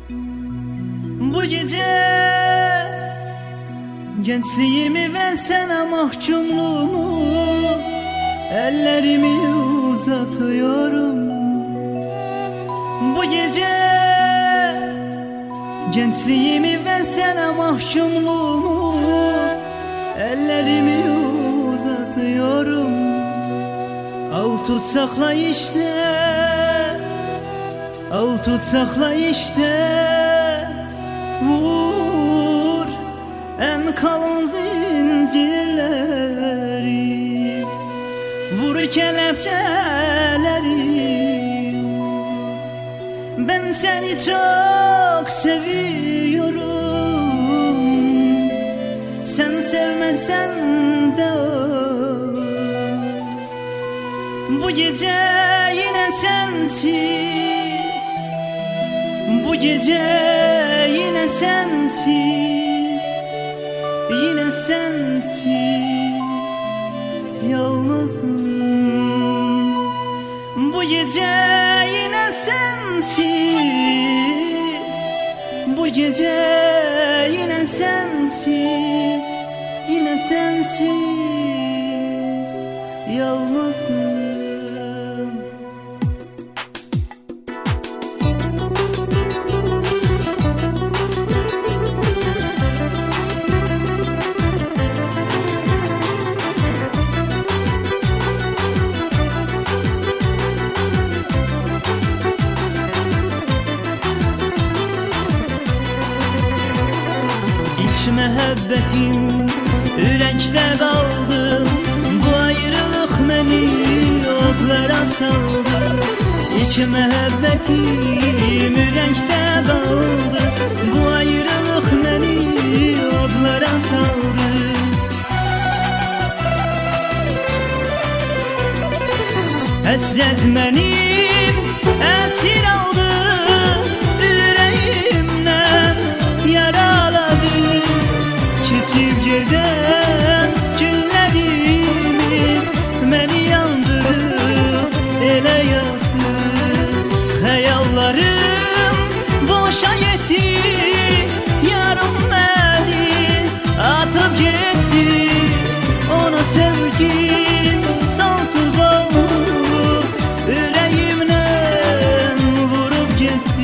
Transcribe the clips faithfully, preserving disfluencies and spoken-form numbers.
Bu gece gençliğimi ben sana mahkumluğumu ellerimi uzatıyorum. Bu gece gençliğimi ben sana mahkumluğumu ellerimi uzatıyorum. Al tut sakla işte, al tut sakla işte, vur en kalın zincirleri, vur kelepçeleri. Ben seni çok seviyorum, sen sevmezsen de olur. Bu gece yine sensiz, bu gece yine sensiz, yine sensiz, yalnızım. Bu gece yine sensiz, bu gece yine sensiz, yine sensiz, yalnızım. İç məhəbbətim ürəkdə qaldı, bu ayrılıq məni odlara saldı. İç məhəbbətim ürəkdə qaldı, bu ayrılıq məni odlara saldı. Həsrət mənim əsir aldı, ürəyimdən yaraladı. Keçib gedən günlərimiz məni yandırıb elə yaktı. Xəyallarım boşa getdi, yarım məni atıp getdi. Ona sevgim sonsuz oldu, ürəyimdən vurub getdi.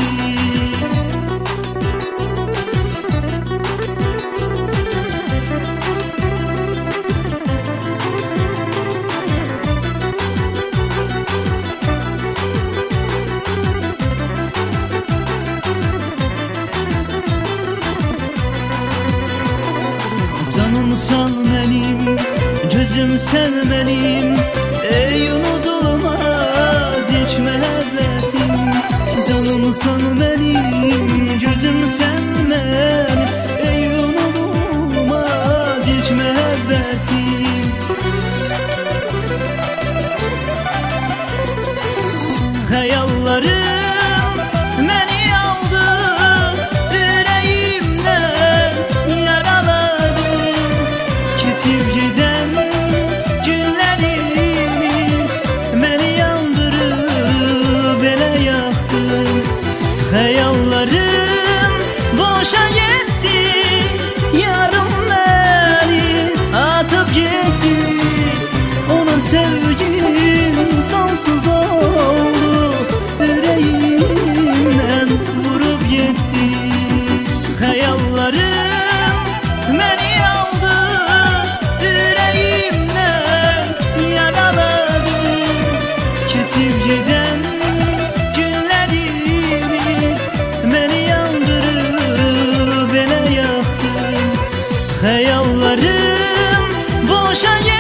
Canımsan mənim, gözümsən mənim, ey unudulmaz ilk məhəbbətim. Canımsan mənim, gözümsən mənim, ey unudulmaz ilk məhəbbətim. Xəyallarım məni aldı, ürəyimdən yaraladı. Keçib gedən günlərimiz məni yandırıb elə yaktı. Xəyallarım boşa getdi, yarım məni atıp getdi. Ona sevgim sonsuz oldu, ürəyimdən vurub getdi. Xəyallarım məni aldı, ürəyimdən yaraladı. Keçib gedən günlərimiz məni yandırıb elə yaktı. Xəyallarım boşa getdi,